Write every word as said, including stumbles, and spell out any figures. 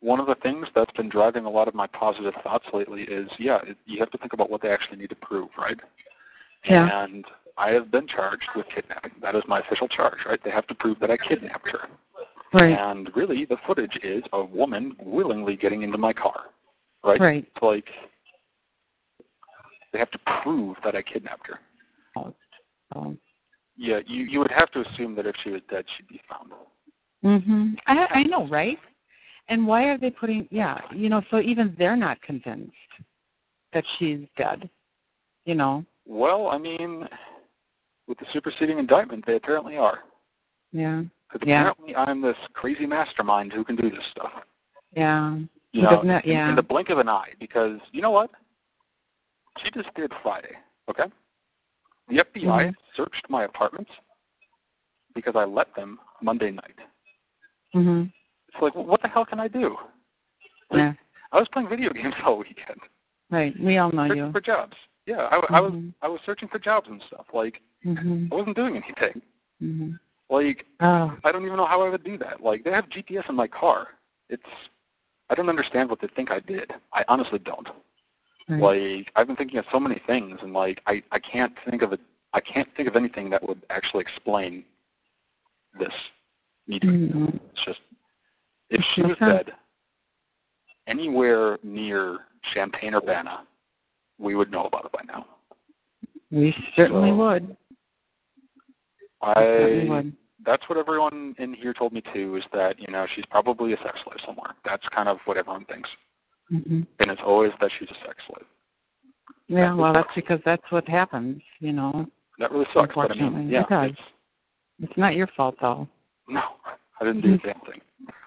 one of the things that's been driving a lot of my positive thoughts lately is, yeah, it, you have to think about what they actually need to prove, right? Yeah. And I have been charged with kidnapping. That is my official charge, right? They have to prove that I kidnapped her. Right. And really, the footage is a woman willingly getting into my car, right? Right. It's like they have to prove that I kidnapped her. Um, Yeah, you, you would have to assume that if she was dead, she'd be found. mm-hmm. I, I know, right? And why are they putting, yeah, you know, so even they're not convinced that she's dead, you know? Well, I mean, with the superseding indictment, they apparently are. Yeah. Because Yeah. apparently I'm this crazy mastermind who can do this stuff. Yeah. You Who know, doesn't that, in, yeah. in the blink of an eye. Because, you know what? She disappeared Friday, okay? The F B I Mm-hmm. searched my apartment because I let them Monday night. Mm-hmm. It's like, what the hell can I do? Like, Yeah. I was playing video games all weekend. Right. We all know Searching you. for jobs. Yeah, I, Mm-hmm. I was I was searching for jobs and stuff. Like, Mm-hmm. I wasn't doing anything. Mm-hmm. Like, Oh. I don't even know how I would do that. Like, they have G P S in my car. It's, I don't understand what they think I did. I honestly don't. Right. Like, I've been thinking of so many things, and like, I, I can't think of it. I can't think of anything that would actually explain this. Me doing Mm-hmm. this. It's just, if she No was sense. dead anywhere near Champaign-Urbana, we would know about it by now. We certainly So would. We certainly I, would. that's what everyone in here told me too, is that, you know, she's probably a sex slave somewhere. That's kind of what everyone thinks. Mm-hmm. And it's always that she's a sex slave. Yeah, That really well, that's sucks. because that's what happens, you know, That really sucks, but I mean, unfortunately. yeah, It does. it's, It's not your fault, though. no, I didn't do a damn thing.